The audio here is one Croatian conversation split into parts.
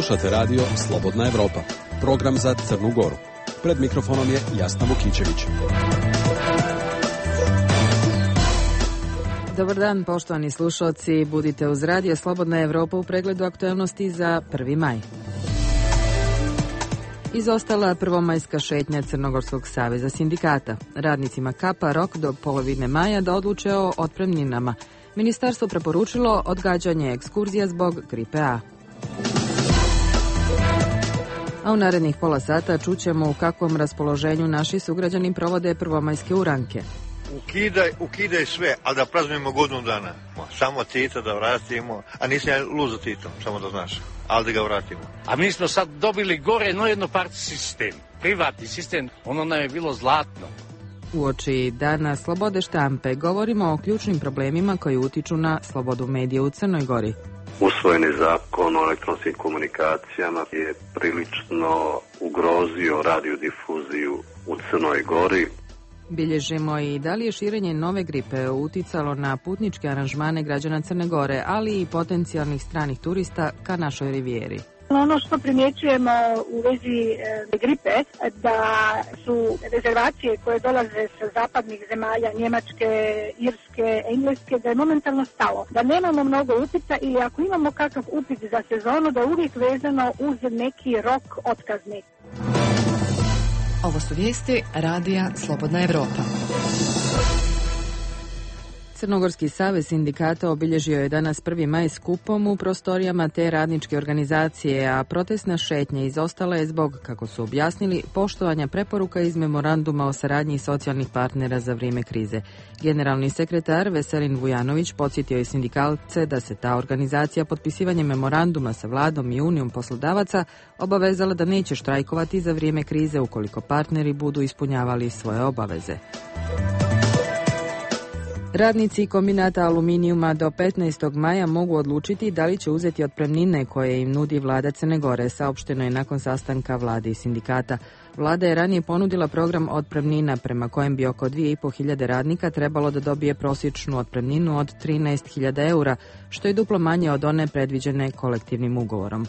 Slušate radio Slobodna Evropa, program za Crnu Goru. Pred mikrofonom je Jasna Vukićević. Dobar dan, poštovani slušalci. Budite uz radio Slobodna Evropa u pregledu aktualnosti za 1. maj. Izostala prvomajska šetnja Crnogorskog saveza sindikata. Radnicima kapa rok do polovine maja da odluče o otpremninama. Ministarstvo preporučilo odgađanje ekskurzija zbog gripe A. A u narednih pola sata čućemo u kakvom raspoloženju naši sugrađani provode prvomajske uranke. Ukidaj sve, ali da praznujemo godinu dana. Samo Tita da vratimo, a nisam ja lud za Titom, samo da znaš, ali da ga vratimo. A mi smo sad dobili gore jednopartijski sistem, privatni sistem, ono nam je bilo zlatno. Uoči Dana slobode štampe govorimo o ključnim problemima koji utiču na slobodu medija u Crnoj Gori. Usvojeni zakon o elektronskim komunikacijama je prilično ugrozio radiodifuziju u Crnoj Gori. Bilježimo i da li je širenje nove gripe uticalo na putničke aranžmane građana Crne Gore, ali i potencijalnih stranih turista ka našoj rivijeri. Ono što primjećujemo u vezi gripe, da su rezervacije koje dolaze sa zapadnih zemalja, Njemačke, Irske, Engleske, da je momentalno stalo. Da nemamo mnogo upita ili ako imamo kakav upit za sezonu, da je uvijek vezano uz neki rok otkazni. Ovo su vijesti Radija Slobodna Evropa. Crnogorski savez sindikata obilježio je danas 1. maj skupom u prostorijama te radničke organizacije, a protestna šetnja izostala je zbog, kako su objasnili, poštovanja preporuka iz memoranduma o saradnji socijalnih partnera za vrijeme krize. Generalni sekretar Veselin Vujanović podsjetio je sindikalce da se ta organizacija potpisivanjem memoranduma sa vladom i unijom poslodavaca obavezala da neće štrajkovati za vrijeme krize ukoliko partneri budu ispunjavali svoje obaveze. Radnici kombinata aluminijuma do 15. maja mogu odlučiti da li će uzeti otpremnine koje im nudi vlada Crne Gore, saopšteno je nakon sastanka vlade i sindikata. Vlada je ranije ponudila program otpremnina prema kojem bi oko 2.500 radnika trebalo da dobije prosječnu otpremninu od 13.000 eura, što je duplo manje od one predviđene kolektivnim ugovorom.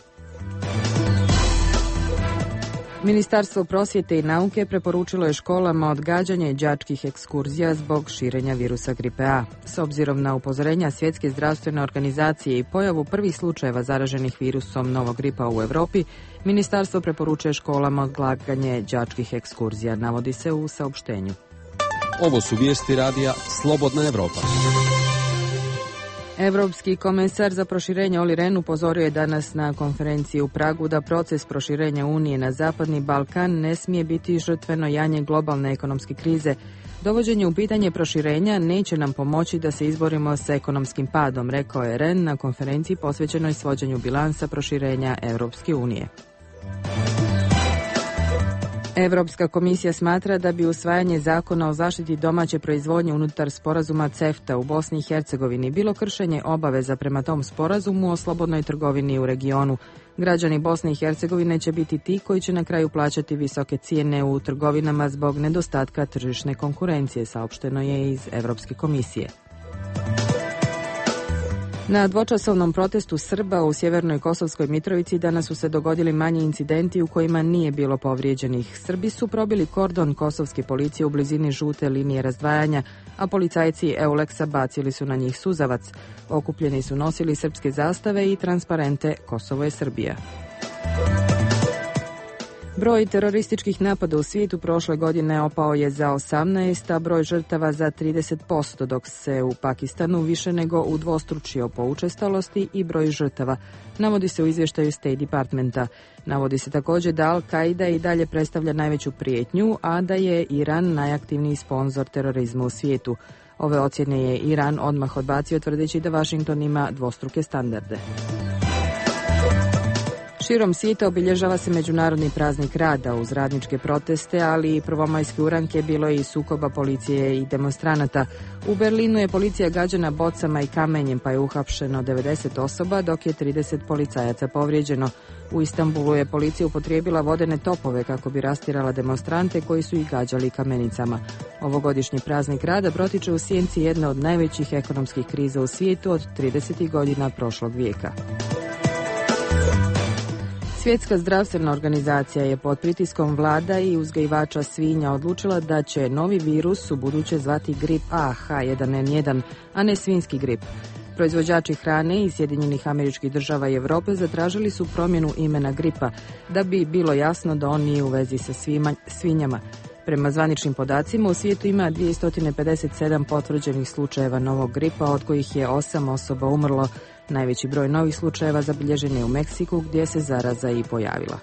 Ministarstvo prosvjete i nauke preporučilo je školama odgađanje đačkih ekskurzija zbog širenja virusa gripe A. S obzirom na upozorenja Svjetske zdravstvene organizacije i pojavu prvih slučajeva zaraženih virusom novog gripa u Europi, ministarstvo preporučuje školama odlaganje đačkih ekskurzija, navodi se u saopštenju. Ovo su vijesti radija Slobodna Evropa. Evropski komesar za proširenje Olli Rehn upozorio je danas na konferenciji u Pragu da proces proširenja Unije na Zapadni Balkan ne smije biti žrtveno janje globalne ekonomske krize. Dovođenje u pitanje proširenja neće nam pomoći da se izborimo s ekonomskim padom, rekao je Rehn na konferenciji posvećenoj svođenju bilansa proširenja Europske unije. Europska komisija smatra da bi usvajanje zakona o zaštiti domaće proizvodnje unutar sporazuma CEFTA u Bosni i Hercegovini bilo kršenje obaveza prema tom sporazumu o slobodnoj trgovini u regionu. Građani Bosne i Hercegovine će biti ti koji će na kraju plaćati visoke cijene u trgovinama zbog nedostatka tržišne konkurencije, saopšteno je iz Europske komisije. Na dvočasovnom protestu Srba u sjevernoj Kosovskoj Mitrovici danas su se dogodili manji incidenti u kojima nije bilo povrijeđenih. Srbi su probili kordon kosovske policije u blizini žute linije razdvajanja, a policajci Euleksa bacili su na njih suzavac. Okupljeni su nosili srpske zastave i transparente Kosovo je Srbija. Broj terorističkih napada u svijetu prošle godine opao je za 18, a broj žrtava za 30%, dok se u Pakistanu više nego udvostručio po učestalosti i broj žrtava, navodi se u izvještaju State Departmenta. Navodi se također da Al-Qaida i dalje predstavlja najveću prijetnju, a da je Iran najaktivniji sponzor terorizma u svijetu. Ove ocjene je Iran odmah odbacio tvrdeći da Washington ima dvostruke standarde. Širom svijeta obilježava se Međunarodni praznik rada uz radničke proteste, ali i prvomajske uranke, bilo je i sukoba policije i demonstranata. U Berlinu je policija gađana bocama i kamenjem, pa je uhapšeno 90 osoba, dok je 30 policajaca povrijeđeno. U Istanbulu je policija upotrijebila vodene topove kako bi rastjerala demonstrante koji su ih gađali kamenicama. Ovogodišnji praznik rada protiče u sjenci jedne od najvećih ekonomskih kriza u svijetu od 30. godina prošlog vijeka. Svjetska zdravstvena organizacija je pod pritiskom vlada i uzgajivača svinja odlučila da će novi virus ubuduće zvati grip A H1N1, a ne svinjski grip. Proizvođači hrane iz Sjedinjenih Američkih Država i Europe zatražili su promjenu imena gripa, da bi bilo jasno da on nije u vezi sa svinjama. Prema zvaničnim podacima, u svijetu ima 257 potvrđenih slučajeva novog gripa, od kojih je 8 osoba umrlo. Najveći broj novih slučajeva zabilježen je u Meksiku, gdje se zaraza i pojavila.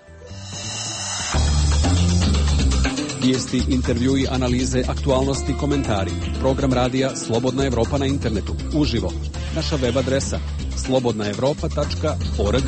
Vijesti, intervjui, analize, aktualnosti, komentari. Program radija Slobodna Evropa na internetu. Uživo. Naša web adresa slobodnaevropa.org.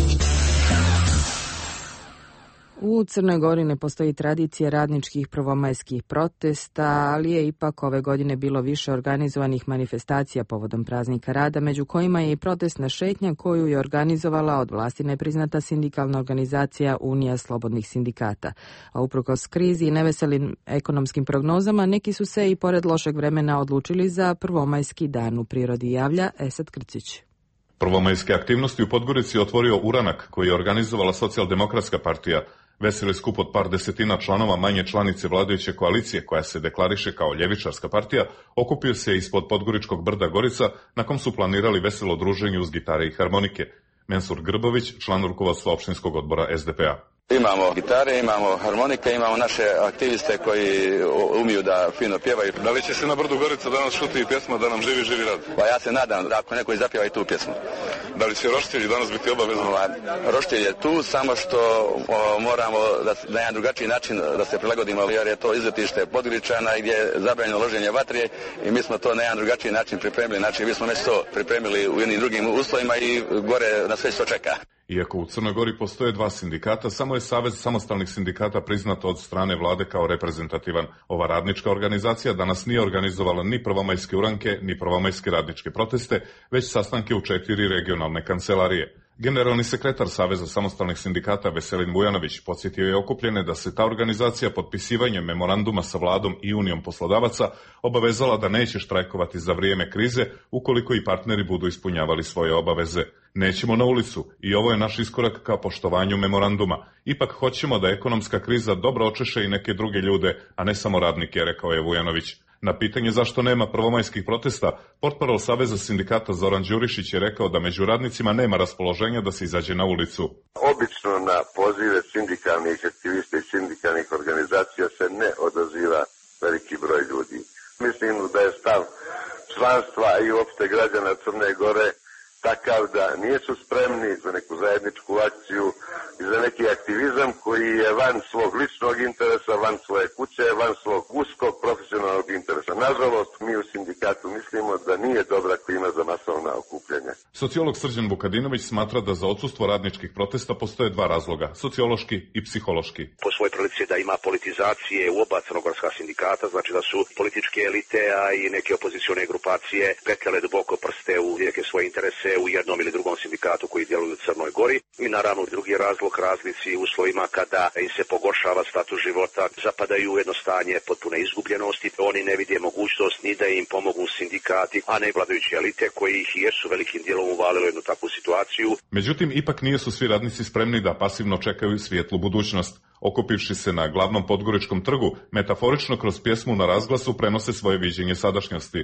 U Crnoj Gori ne postoji tradicija radničkih prvomajskih protesta, ali je ipak ove godine bilo više organizovanih manifestacija povodom praznika rada, među kojima je i protestna šetnja koju je organizovala od vlasti nepriznata sindikalna organizacija Unija slobodnih sindikata. A uprkos krizi i neveselim ekonomskim prognozama, neki su se i pored lošeg vremena odlučili za prvomajski dan u prirodi, javlja Esad Krcić. Prvomajske aktivnosti u Podgorici je otvorio uranak koji je organizovala Socijaldemokratska partija. Veseli skup od par desetina članova manje članice vladajuće koalicije, koja se deklariše kao ljevičarska partija, okupio se ispod Podgoričkog brda Gorica, na kom su planirali veselo druženje uz gitare i harmonike. Mensur Grbović, član rukovodstva opštinskog odbora SDP-a. Imamo gitare, imamo harmonike, imamo naše aktiviste koji umiju da fino pjevaju. Da li će se na brdu Gorica danas čuti pjesma Da nam živi, živi rad? Pa ja se nadam da ako neko zapjeva i tu pjesmu. Da li će roštilj danas biti obavezno? Roštilj je tu, samo što moramo na jedan drugačiji način da se prilagodimo, jer je to izletište Podgoričana gdje je zabranjeno loženje vatre i mi smo to na jedan drugačiji način pripremili. Znači mi smo nešto pripremili u jednim drugim uslovima i gore na sve što čeka. Iako u Crnoj Gori postoje dva sindikata, samo je Savez samostalnih sindikata priznat od strane vlade kao reprezentativan. Ova radnička organizacija danas nije organizovala ni prvomajske uranke, ni prvomajske radničke proteste, već sastanke u 4 regionalne kancelarije. Generalni sekretar Saveza samostalnih sindikata Veselin Vujanović podsjetio je okupljene da se ta organizacija potpisivanjem memoranduma sa vladom i Unijom poslodavaca obavezala da neće štrajkovati za vrijeme krize ukoliko i partneri budu ispunjavali svoje obaveze. Nećemo na ulicu i ovo je naš iskorak ka poštovanju memoranduma. Ipak hoćemo da ekonomska kriza dobro očeše i neke druge ljude, a ne samo radnike, rekao je Vujanović. Na pitanje zašto nema prvomajskih protesta, portparol Saveza sindikata Zoran Đurišić je rekao da među radnicima nema raspoloženja da se izađe na ulicu. Obično na pozive sindikalnih aktivista i sindikalnih organizacija se ne odaziva veliki broj ljudi. Mislim da je stav članstva i uopšte građana Crne Gore takav da nisu spremni za neku zajedničku akciju i za neki aktivizam koji je van svog ličnog interesa, van svoje kuće, van svog uskog profesionalnog interesa. Nažalost, mi u sindikatu mislimo da nije dobra klima za masovna okupljanja. Sociolog Srđan Vukadinović smatra da za odsustvo radničkih protesta postoje dva razloga, sociološki i psihološki. Po svojoj prilici da ima politizacije u oba crnogorska sindikata, znači da su političke elite, a i neke opozicione grupacije petljale duboko prste u neke svoje interese u jednom ili drugom sindikatu koji djeluju u Crnoj Gori. I naravno drugi razlog, razlici u uslovima kada im se pogoršava status života, zapadaju u jedno stanje potpune izgubljenosti. Oni ne vide mogućnost ni da im pomogu sindikati, a ne vladajuće elite koji ih jesu velikim dijelom uvalilo jednu takvu situaciju. Međutim, ipak nisu svi radnici spremni da pasivno čekaju svijetlu budućnost. Okupivši se na glavnom Podgoričkom trgu, metaforično kroz pjesmu na razglasu prenose svoje viđenje sadašnjosti.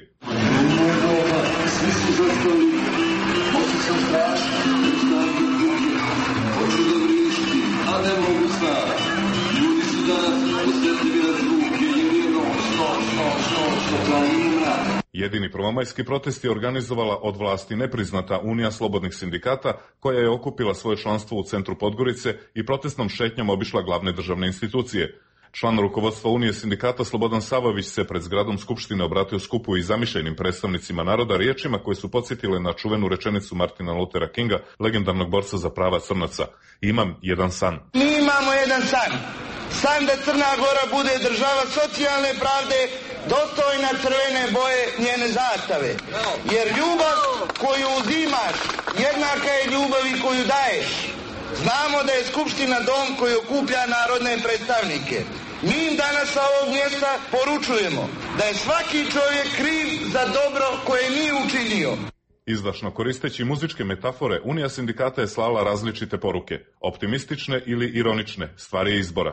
Jedini prvomajski protest je organizovala od vlasti nepriznata Unija slobodnih sindikata, koja je okupila svoje članstvo u centru Podgorice i protestnom šetnjom obišla glavne državne institucije. Član rukovodstva Unije sindikata Slobodan Savović se pred zgradom Skupštine obratio skupu i zamišljenim predstavnicima naroda riječima koje su podsjetile na čuvenu rečenicu Martina Luthera Kinga, legendarnog borca za prava Crnaca. Imam jedan san. Mi imamo jedan san. San da Crna Gora bude država socijalne pravde, dostojna crvene boje njene zastave. Jer ljubav koju uzimaš jednaka je ljubavi koju daješ. Znamo da je Skupština dom koji okuplja narodne predstavnike. Mi im danas sa ovog mjesta poručujemo da je svaki čovjek kriv za dobro koje nije učinio. Izdašno koristeći muzičke metafore, Unija sindikata je slala različite poruke, optimistične ili ironične, stvar je izbora.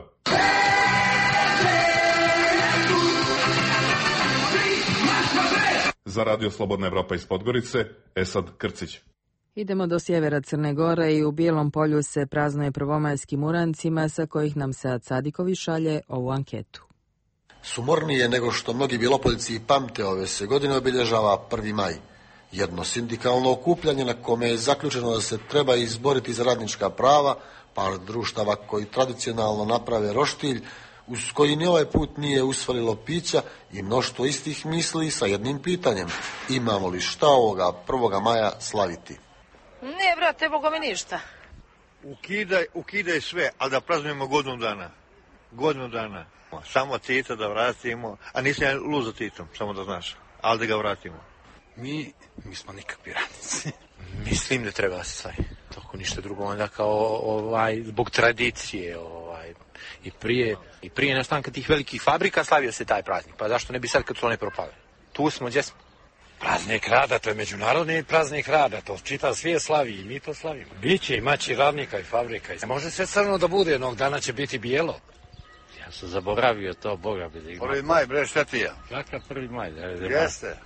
Za Radio Slobodna Evropa iz Podgorice, Esad Krcić. Idemo do sjevera Crne Gore i u Bijelom Polju se praznuje prvomajskim urancima sa kojih nam Sead Sadiković šalje ovu anketu. Sumornije nego što mnogi Bjelopoljci pamte, ove se godine obilježava 1. maj. Jedno sindikalno okupljanje na kome je zaključeno da se treba izboriti za radnička prava, par društava koji tradicionalno naprave roštilj, uz koji ni ovaj put nije usvalilo pića i mnoštvo istih misli sa jednim pitanjem. Imamo li šta ovoga 1. maja slaviti? Ne, brate, Boga mi ništa. Ukidaj sve, ali da praznujemo godinu dana. Godinu dana. Samo Tita da vratimo, a nisam ja lud za Titom, samo da znaš, ali da ga vratimo. Mi smo nikakvi radnici. Mislim da treba se toko ništa drugo, onda kao zbog tradicije, i prije nastanka tih velikih fabrika slavio se taj praznik, pa zašto ne bi sad kad su one propale? Tu smo, gdje smo? Praznik rada, to je međunarodni praznik rada, to čitav svijet slavi i mi to slavimo. Biće i maći radnika i fabrika. Može sve crno da bude, jednog dana će biti bijelo. Ja sam zaboravio to, Boga bi da ima. 1. maj, bre, šta ti ja? Kakav 1. maj? Jeste.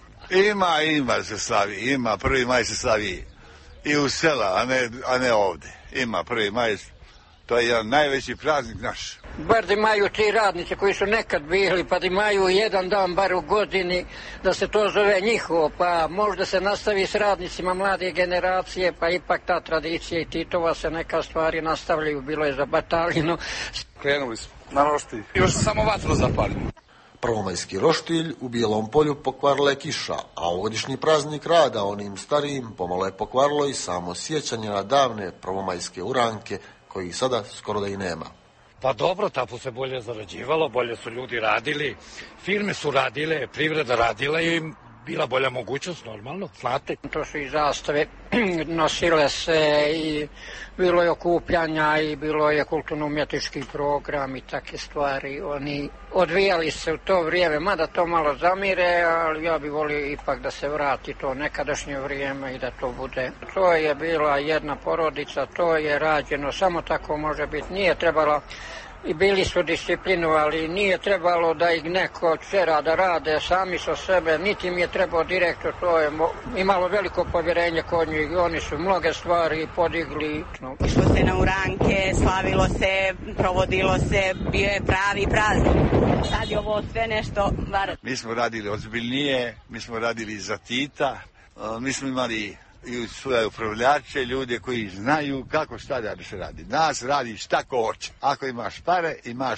Ima se slavi, 1. maj se slavi i u sela, a ne ovdje. Ima 1. maj, to je jedan najveći praznik naš. Bar da imaju ti radnici koji su nekad bili, pa da imaju jedan dan bar u godini, da se to zove njihovo, pa možda se nastavi s radnicima mlade generacije, pa ipak ta tradicija i Titova se neka stvari nastavljaju, bilo je za batalinu. Krenuli smo na roštilj, još samo vatru zapalimo. Prvomajski roštilj u Bijelom Polju pokvarila je kiša, a ovogodišnji praznik rada onim starijim pomalo je pokvarilo i samo sjećanje na davne prvomajske uranke, koji sada skoro da i nema. Pa dobro, tako se bolje zarađivalo, bolje su ljudi radili, firme su radile, privreda radila i bila bolja mogućnost, normalno, znate. To su i zastave nosile se i bilo je okupljanja i bilo je kulturno-umjetnički program i takve stvari. Oni odvijali se u to vrijeme, mada to malo zamire, ali ja bih volio ipak da se vrati to nekadašnje vrijeme i da to bude. To je bila jedna porodica, to je rađeno, samo tako može biti. Nije trebalo, i bili su disciplinovali, nije trebalo da ih neko tjera da rade sami sa sebe, niti mi je trebao direktor, to je imalo veliko povjerenje kod njih i oni su mnoge stvari podigli. Išlo se na uranke, slavilo se, provodilo se, bio je pravi praznik. Sad je ovo sve nešto var. Mi smo radili ozbiljnije, mi smo radili za Tita, mi smo imali i svoje upravljače, ljude koji znaju kako šta da se radi. Nas radi šta ko hoće. Ako imaš pare,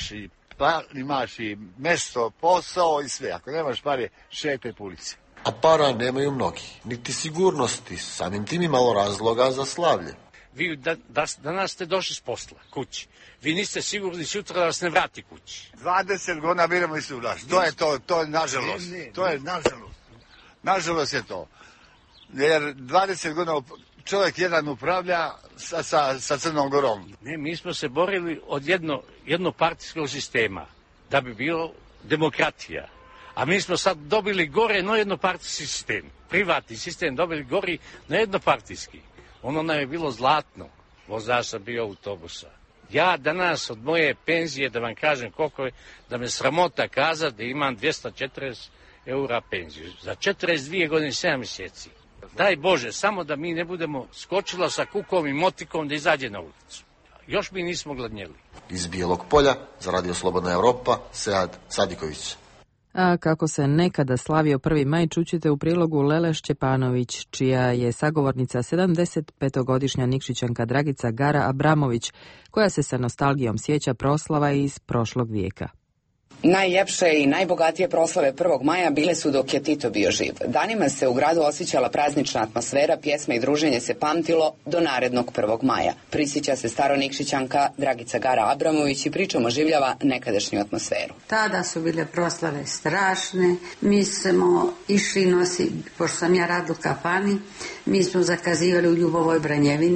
imaš i mesto, posao i sve. Ako nemaš pare, šetaj po ulici. A para nemaju mnogi, niti sigurnosti, samim tim imalo razloga za slavlje. Vi danas ste došli s posla, kući. Vi niste sigurni sutra da vas ne vrati kući. 20 godina biramo i vlast. To je nažalost. To je nažalost. Nažalost je to. Jer 20 godina čovjek jedan upravlja sa Crnom Gorom. Ne, mi smo se borili od jednopartijskog sistema, da bi bilo demokratija. A mi smo sad dobili gore no jednopartijski sistem. Privatni sistem dobili gori no jednopartijski. Ono nam je bilo zlatno. Vozač sam bio autobusa. Ja danas od moje penzije, da vam kažem koliko je, da me sramota kazati da imam 240 eura penziju. Za 42 godine 7 mjeseci. Daj Bože, samo da mi ne budemo skočila sa kukom i motikom da izađe na ulicu. Još mi nismo gladnjeli. Iz Bijelog Polja, za Radio Slobodna Evropa, Sead Sadiković. A kako se nekada slavio 1. maj, čućete u prilogu Lele Šćepanović, čija je sagovornica 75-godišnja Nikšićanka Dragica Gara Abramović, koja se sa nostalgijom sjeća proslava iz prošlog vijeka. Najljepše i najbogatije proslave 1. maja bile su dok je Tito bio živ. Danima se u gradu osjećala praznična atmosfera, pjesme i druženje se pamtilo do narednog 1. maja. Prisjeća se staronikšićanka Dragica Gara Abramović i pričom oživljava nekadašnju atmosferu. Tada su bile proslave strašne, mi smo išli pošto sam ja radila u kafani, mi smo zakazivali u Ljubovoj Branjevini.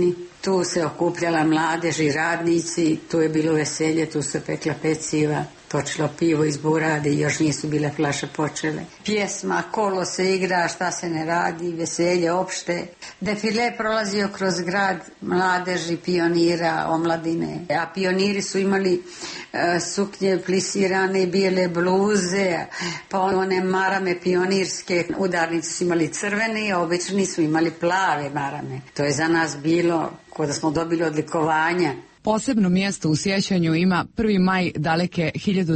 Tu se okupljala mladež i radnici, tu je bilo veselje, tu se pekla peciva, točilo pivo iz buradi, još nisu bile flaše počele. Pjesma, kolo se igra, šta se ne radi, veselje opšte. Defile prolazio kroz grad mladeži, pionira, omladine. A pioniri su imali suknje plisirane, bijele bluze, pa one marame pionirske. Udarnici su imali crvene, a obični su imali plave marame. To je za nas bilo kao da smo dobili odlikovanja. Posebno mjesto u sjećanju ima 1. maj daleke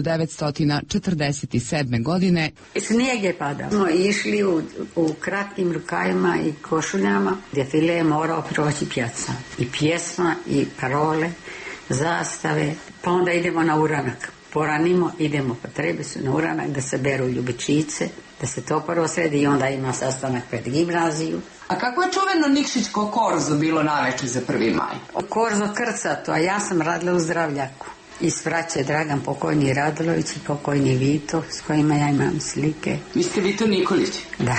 1947. godine. Snijeg je padao. Smo išli u kratkim rukavima i košuljama. Defile je morao proći pjaca. I pjesma, i parole, zastave. Pa onda idemo na uranak. Poranimo, idemo, pa treba su na uranak da se beru ljubičice, da se to prvo sredi i onda ima sastanak pred gimnaziju. A kako je čuveno Nikšićko korzo bilo naveče za 1. maj? Korzo krcato, a ja sam radila u Zdravljaku. I svraće Dragan pokojni Radulović i pokojni Vito, s kojima ja imam slike. Vi ste Vito Nikolić? Da.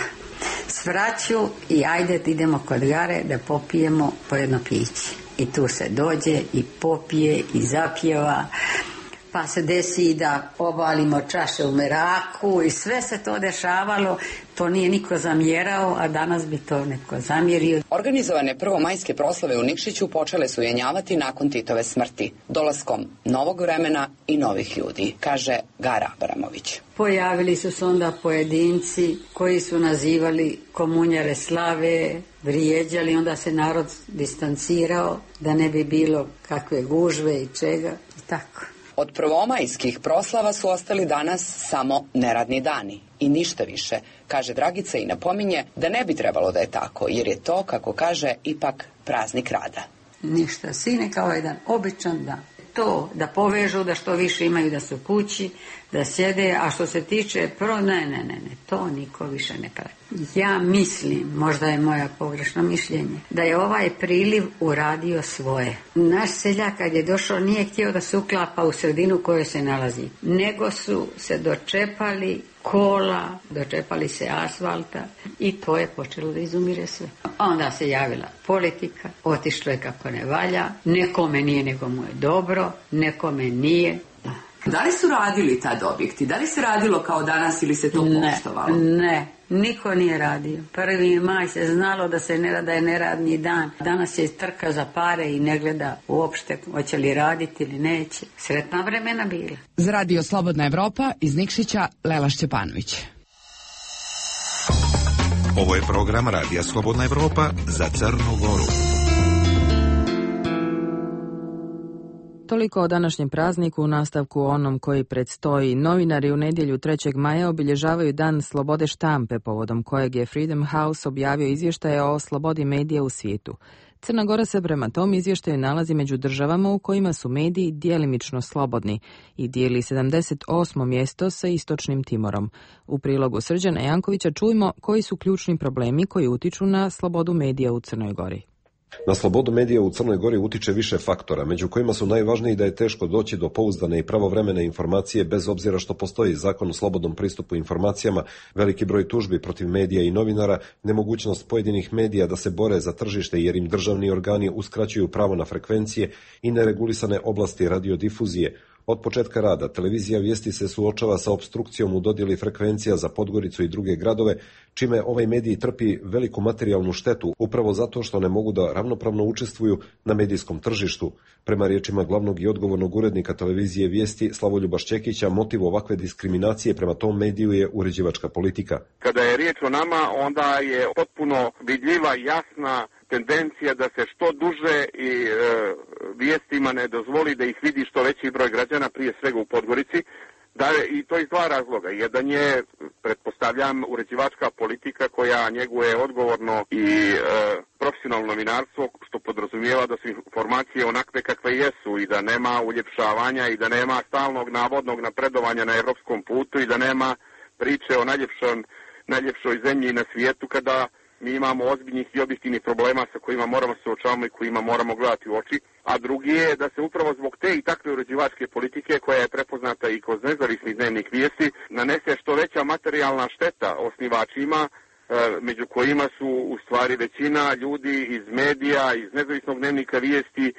Svraću i ajde idemo kod Gare da popijemo po jedno piće. I tu se dođe i popije i zapjeva. Pa se desi da obalimo čaše u meraku i sve se to dešavalo. To nije niko zamjerao, a danas bi to neko zamjerio. Organizovane prvomajske proslave u Nikšiću počele su jenjavati nakon Titove smrti, dolaskom novog vremena i novih ljudi, kaže Gara Abramović. Pojavili su se onda pojedinci koji su nazivali komunjare slave, vrijeđali, onda se narod distancirao da ne bi bilo kakve gužve i čega i tako. Od prvomajskih proslava su ostali danas samo neradni dani i ništa više, kaže Dragica i napominje da ne bi trebalo da je tako, jer je to, kako kaže, ipak praznik rada. Ništa, sine kao jedan običan dan. To da povežu, da što više imaju da su kući, da sjede, a što se tiče ne, to niko više ne pravi. Ja mislim, možda je moja pogrešno mišljenje, da je ovaj priliv uradio svoje. Naš seljak kad je došao nije htio da se uklapa u sredinu u kojoj se nalazi, nego su se dočepali kola, dočepali se asfalta i to je počelo da izumire sve. Onda se javila politika, otišlo je kako ne valja, nekome nije nego mu je dobro, nekome nije. Da li su radili tad objekti? Da li se radilo kao danas ili se to poštovalo? Ne, niko nije radio. 1. maj se znalo da se ne rada, je neradni dan. Danas je trka za pare i ne gleda uopšte hoće li raditi ili neće. Sretna vremena bila. Za Radio Slobodna Evropa iz Nikšića, Lela Šćepanović. Ovo je program Radija Slobodna Evropa za Crnu Goru. Toliko o današnjem prazniku, u nastavku onom koji predstoji. Novinari u nedjelju 3. maja obilježavaju Dan slobode štampe, povodom kojeg je Freedom House objavio izvještaje o slobodi medija u svijetu. Crna Gora se prema tom izvještaju nalazi među državama u kojima su mediji djelimično slobodni i dijeli 78. mjesto sa Istočnim Timorom. U prilogu Srđana Jankovića čujemo koji su ključni problemi koji utiču na slobodu medija u Crnoj Gori. Na slobodu medija u Crnoj Gori utiče više faktora, među kojima su najvažniji da je teško doći do pouzdane i pravovremene informacije bez obzira što postoji zakon o slobodnom pristupu informacijama, veliki broj tužbi protiv medija i novinara, nemogućnost pojedinih medija da se bore za tržište jer im državni organi uskraćuju pravo na frekvencije i neregulisane oblasti radiodifuzije. Od početka rada televizija Vijesti se suočava sa opstrukcijom u dodjeli frekvencija za Podgoricu i druge gradove, čime ovaj medij trpi veliku materijalnu štetu upravo zato što ne mogu da ravnopravno učestvuju na medijskom tržištu. Prema riječima glavnog i odgovornog urednika televizije Vijesti Slavoljuba Šćekića, motiv ovakve diskriminacije prema tom mediju je uređivačka politika. Kada je riječ o nama, onda je potpuno vidljiva i jasna tendencija da se što duže i vijestima ne dozvoli da ih vidi što veći broj građana, prije svega u Podgorici, i to iz dva razloga. Jedan je, pretpostavljam, uređivačka politika koja njeguje odgovorno i profesionalno novinarstvo, što podrazumijeva da su informacije onakve kakve jesu i da nema uljepšavanja i da nema stalnog navodnog napredovanja na evropskom putu i da nema priče o najljepšoj zemlji na svijetu kada mi imamo ozbiljnih i objektivnih problema sa kojima moramo se suočavamo i kojima moramo gledati u oči. A drugi je da se upravo zbog te i takve uređivačke politike, koja je prepoznata i kroz nezavisnih dnevnih vijesti, nanese što veća materijalna šteta osnivačima među kojima su u stvari većina ljudi iz medija, iz nezavisnog dnevnika vijesti,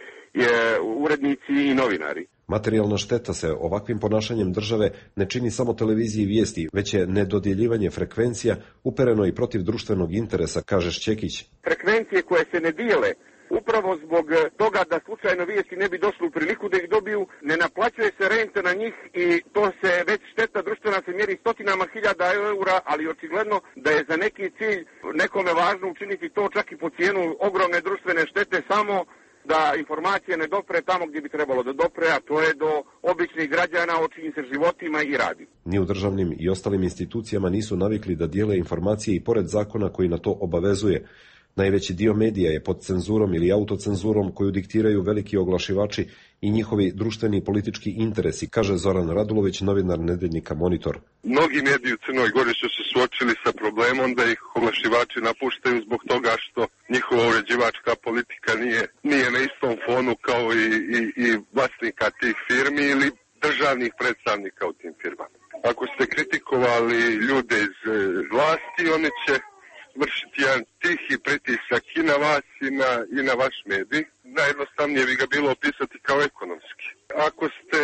urednici i novinari. Materijalna šteta se ovakvim ponašanjem države ne čini samo televiziji vijesti, već je nedodjeljivanje frekvencija upereno i protiv društvenog interesa, kaže Šćekić. Frekvencije koje se ne dijele, upravo zbog toga da slučajno vijesti ne bi došli u priliku da ih dobiju, ne naplaćuje se rente na njih i to se već šteta društvena se mjeri stotinama hiljada eura, ali očigledno da je za neki cilj nekome važno učiniti to čak i po cijenu ogromne društvene štete samo da informacije ne dopre tamo gdje bi trebalo da dopre, a to je do običnih građana o čijim se životima i radi. Ni u državnim i ostalim institucijama nisu navikli da dijele informacije i pored zakona koji na to obavezuje. Najveći dio medija je pod cenzurom ili autocenzurom koju diktiraju veliki oglašivači i njihovi društveni i politički interesi, kaže Zoran Radulović, novinar nedeljnika Monitor. Mnogi mediji u Crnoj Gori su se suočili sa problemom da ih oglašivači napuštaju zbog toga što njihova uređivačka politika nije na istom fonu kao i vlasnika tih firmi ili državnih predstavnika u tim firmama. Ako ste kritikovali ljude iz vlasti, oni će vršiti jedan tihi pritisak i na vas i na vaš medij. Najjednostavnije bi ga bilo opisati kao ekonomski. Ako ste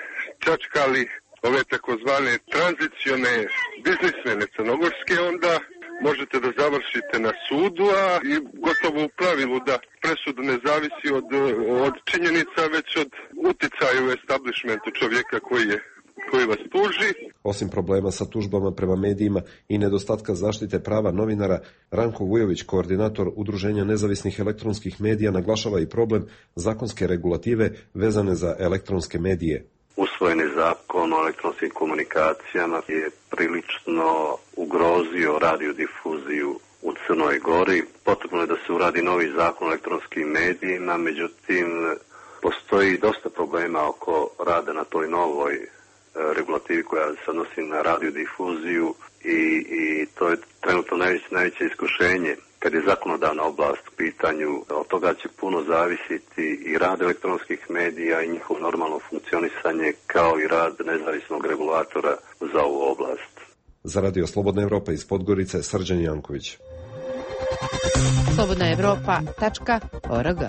čačkali ove takozvane tranzicione biznismene crnogorske, onda možete da završite na sudu, a i gotovo u pravilu da presuda ne zavisi od činjenica, već od uticaja u establishmentu čovjeka koji vas tuži. Osim problema sa tužbama prema medijima i nedostatka zaštite prava novinara, Ranko Vujović, koordinator Udruženja nezavisnih elektronskih medija, naglašava i problem zakonske regulative vezane za elektronske medije. Usvojeni zakon o elektronskim komunikacijama je prilično ugrozio radiodifuziju u Crnoj Gori. Potrebno je da se uradi novi zakon o elektronskim medijima, međutim postoji dosta problema oko rada na toj novoj regulativi koja se odnosi na radiodifuziju i to je trenutno najveće iskušenje. Kad je zakonodavna oblast u pitanju, od toga će puno zavisiti i rad elektronskih medija i njihovo normalno funkcionisanje, kao i rad nezavisnog regulatora za ovu oblast. Za Radio Slobodna Evropa iz Podgorice, Srđan Janković. slobodnaevropa.org.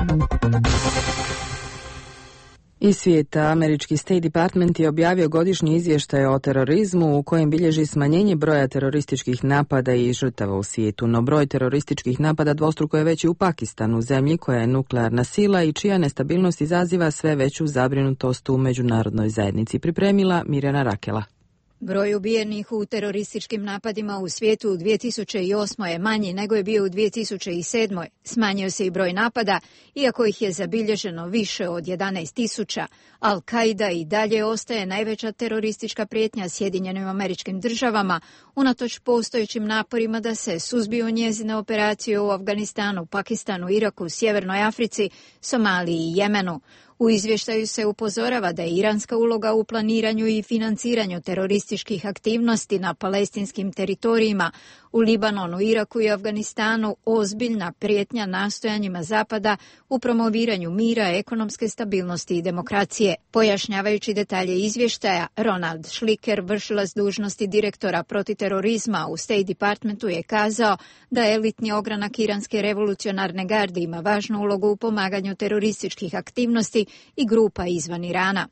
Iz svijeta, američki State Department je objavio godišnji izvještaj o terorizmu u kojem bilježi smanjenje broja terorističkih napada i žrtava u svijetu, no broj terorističkih napada dvostruko je veći u Pakistanu, zemlji koja je nuklearna sila i čija nestabilnost izaziva sve veću zabrinutost u međunarodnoj zajednici. Pripremila Mirjana Rakela. Broj ubijenih u terorističkim napadima u svijetu u 2008. je manji nego je bio u 2007. Smanjio se i broj napada, iako ih je zabilježeno više od 11.000. Al-Qaida i dalje ostaje najveća teroristička prijetnja Sjedinjenim Američkim Državama, unatoč postojećim naporima da se suzbiju njezine operacije u Afganistanu, Pakistanu, Iraku, Sjevernoj Africi, Somaliji i Jemenu. U izvještaju se upozorava da je iranska uloga u planiranju i financiranju terorističkih aktivnosti na palestinskim teritorijima u Libanonu, Iraku i Afganistanu ozbiljna prijetnja nastojanjima Zapada u promoviranju mira, ekonomske stabilnosti i demokracije. Pojašnjavajući detalje izvještaja, Ronald Schlicker, vršilac dužnosti direktora protiv terorizma u State Departmentu, je kazao da elitni ogranak iranske revolucionarne garde ima važnu ulogu u pomaganju terorističkih aktivnosti i grupa izvan Irana.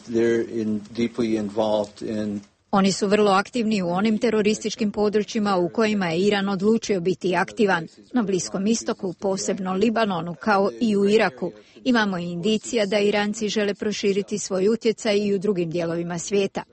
Oni su vrlo aktivni u onim terorističkim područjima u kojima je Iran odlučio biti aktivan. Na Bliskom istoku, posebno Libanonu, kao i u Iraku, imamo indicija da Iranci žele proširiti svoj utjecaj i u drugim dijelovima svijeta.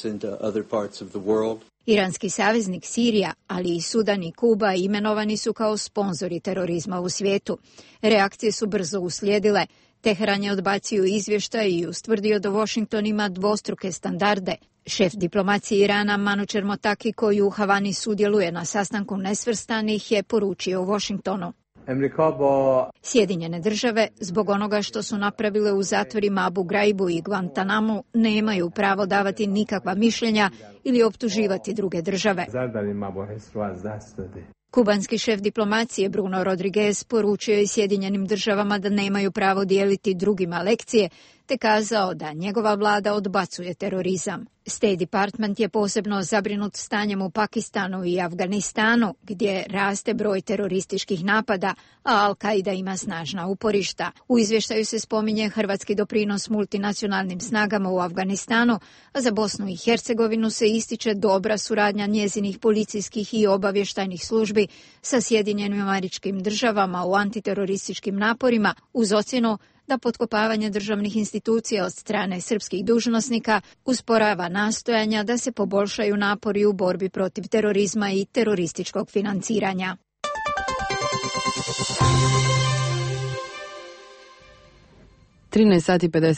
Iranski saveznik Sirija, ali i Sudan i Kuba imenovani su kao sponzori terorizma u svijetu. Reakcije su brzo uslijedile. Teheran je odbacio izvještaj i ustvrdio da Washington ima dvostruke standarde. Šef diplomacije Irana Manucher Motaki, koji u Havani sudjeluje na sastanku nesvrstanih, je poručio u Washingtonu: Sjedinjene države, zbog onoga što su napravile u zatvorima Abu Ghaibu i Guantanamu, nemaju pravo davati nikakva mišljenja ili optuživati druge države. Kubanski šef diplomacije Bruno Rodriguez poručio je Sjedinjenim državama da nemaju pravo dijeliti drugima lekcije, te kazao da njegova vlada odbacuje terorizam. State Department je posebno zabrinut stanjem u Pakistanu i Afganistanu, gdje raste broj terorističkih napada, a Al-Qaida ima snažna uporišta. U izvještaju se spominje hrvatski doprinos multinacionalnim snagama u Afganistanu, a za Bosnu i Hercegovinu se ističe dobra suradnja njezinih policijskih i obavještajnih službi sa Sjedinjenim Američkim Državama u antiterorističkim naporima, uz ocjenu da potkopavanje državnih institucija od strane srpskih dužnosnika usporava nastojanja da se poboljšaju napori u borbi protiv terorizma i terorističkog financiranja. Sati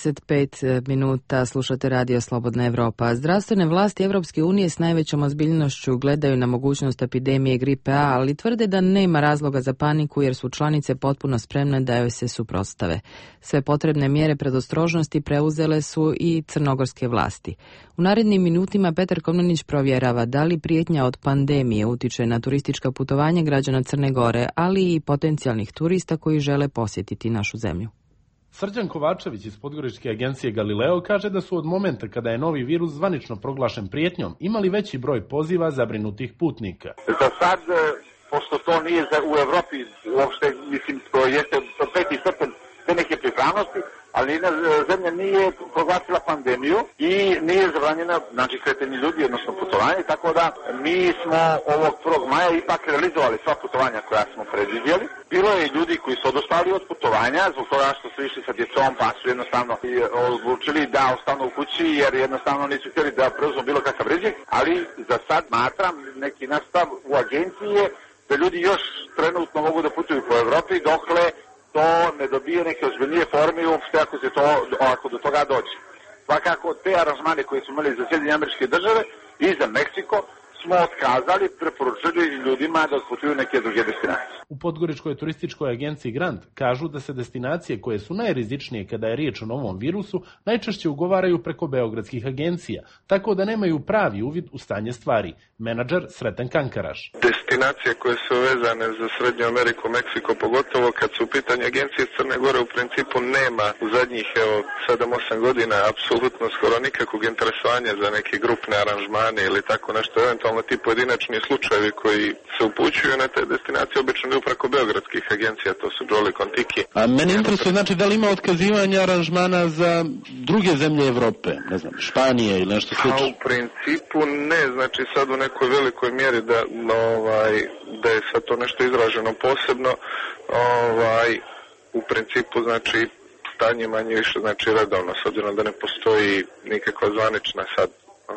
55 minuta, slušate Radio Slobodna Evropa. Zdravstvene vlasti Evropske unije s najvećom ozbiljnošću gledaju na mogućnost epidemije gripe A, ali tvrde da nema razloga za paniku jer su članice potpuno spremne da joj se suprotstave. Sve potrebne mjere predostrožnosti preuzele su i crnogorske vlasti. U narednim minutima Petar Komnenić provjerava da li prijetnja od pandemije utiče na turistička putovanja građana Crne Gore, ali i potencijalnih turista koji žele posjetiti našu zemlju. Srđan Kovačević iz podgoričke agencije Galileo kaže da su od momenta kada je novi virus zvanično proglašen prijetnjom imali veći broj poziva zabrinutih putnika. Za sad, pošto to nije u Evropi uopšte, mislim, to jeste peti stepen te neke pripravnosti, ali jedna zemlja nije proglasila pandemiju i nije zabranjena, znači, kretanje ljudi, odnosno putovanje, tako da mi smo ovog 1. maja ipak realizovali sva putovanja koja smo predvidjeli. Bilo je ljudi koji su odustali od putovanja zbog toga što su išli sa djecom, pa su jednostavno odlučili da ostanu u kući jer jednostavno nisu htjeli da preuzmu bilo kakav rizik, ali za sad smatram neki nastav u agenciji je da ljudi još trenutno mogu da putuju po Evropi dokle to ne dobije neke ozbiljnije forme i uopšte ako do toga dođe. Svakako te aranžmane koje smo imali za Sjedinjene Američke Države i za Meksiko smo otkazali, preporučili ljudima da otputuju neke druge destinacije. U Podgoričkoj turističkoj agenciji Grant kažu da se destinacije koje su najrizičnije kada je riječ o novom virusu najčešće ugovaraju preko beogradskih agencija, tako da nemaju pravi uvid u stanje stvari. Menadžer Sreten Kankaraš. Destinacije koje su vezane za Srednju Ameriku, Meksiko, pogotovo kad su u pitanju agencije Crne Gore, u principu nema u zadnjih 7-8 godina apsolutno skoro nikakvog interesovanja za neke grupne aranžmane ili tako nešto, eventualno ti pojedinačni slučajevi koji se upućuju na te destinacije obično idu preko beogradskih agencija, to su Jolly Kontiki. A mene interesuje, znači, da li ima otkazivanja aranžmana za druge zemlje Evrope, ne znam, Španije ili nešto slično? A u principu ne, znači sad u nekoj velikoj mjeri da je sad to nešto izraženo posebno, u principu znači stanje manje više znači redovno, s obzirom da ne postoji nikakva zvanična sad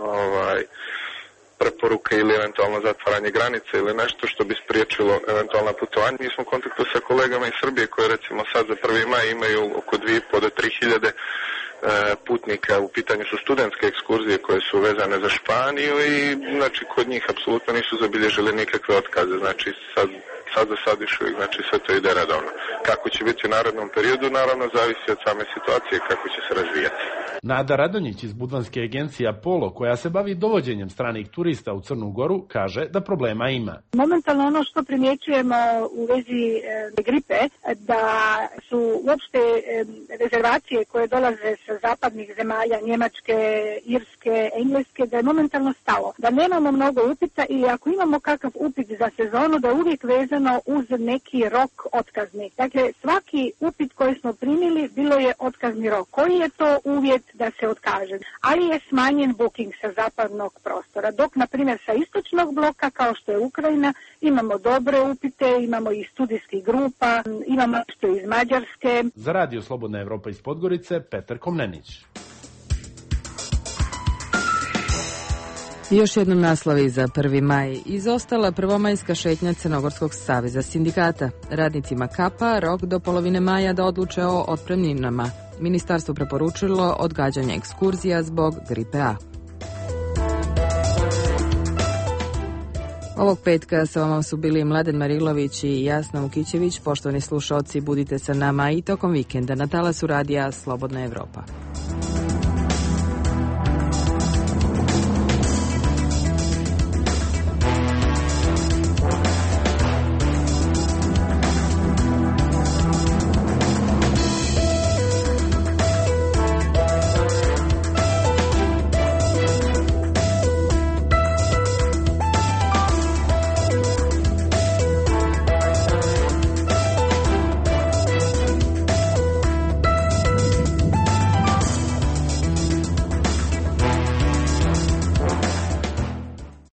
preporuka ili eventualno zatvaranje granice ili nešto što bi spriječilo eventualna putovanja. Mi smo u kontaktu sa kolegama iz Srbije koje recimo sad za 1. maj imaju oko 2.500 do 3.000 putnika. U pitanju su studentske ekskurzije koje su vezane za Španiju i znači kod njih apsolutno nisu zabilježili nikakve otkaze. Znači sad za sad još uvijek, znači sve to ide redovno. Kako će biti u narednom periodu, naravno zavisi od same situacije kako će se razvijati. Nada Radonjić iz budvanske agencije Apollo, koja se bavi dovođenjem stranih turista u Crnu Goru, kaže da problema ima. Momentalno ono što primjećujemo u vezi gripe, da su uopšte rezervacije koje dolaze sa zapadnih zemalja, Njemačke, Irske, Engleske, da je momentalno stalo. Da nemamo mnogo upita i ako imamo kakav upit za sezonu, da je uvijek vezano uz neki rok otkazni. Dakle, svaki upit koji smo primili bilo je otkazni rok. Koji je to uvjet da se otkaže? Ali je smanjen booking sa zapadnog prostora, dok, na primjer, sa istočnog bloka, kao što je Ukrajina, imamo dobre upite, imamo i studijskih grupa, imamo što iz Mađarske. Za Radio Slobodna Evropa iz Podgorice, Petar Komnenić. Još jednom naslovi za 1. maj. Izostala prvomajska šetnja Crnogorskog saveza sindikata. Radnicima KAPA rok do polovine maja da odluče o otpremninama. Ministarstvo preporučilo odgađanje ekskurzija zbog gripe A. Ovog petka sa vama su bili Mladen Marilović i Jasna Vukićević. Poštovani slušaoci, budite sa nama i tokom vikenda na talasu radija Slobodna Evropa.